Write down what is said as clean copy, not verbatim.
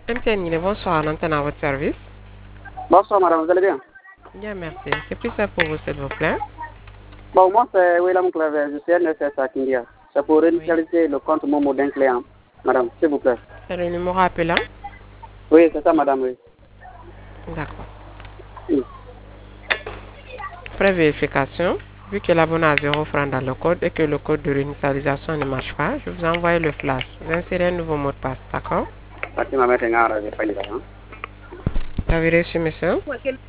MTN, bonsoir, l'antenne à votre service. Bonsoir madame, vous allez bien? Bien, merci. C'est plus ça pour vous, s'il vous plaît. Bon, moi c'est William Claver, je suis NSS à Kindia. C'est pour réinitialiser le compte Momo d'un client. Madame, s'il vous plaît. C'est le numéro appelant? Oui, c'est ça madame, oui. D'accord. Oui. Pré-vérification. Vu que l'abonné a 0 francs dans le code et que le code de réinitialisation ne marche pas, je vous envoie le flash. Vous insérez un nouveau mot de passe, d'accord? Parce que ma mère est en train de faire les Vous avez reçu, monsieur?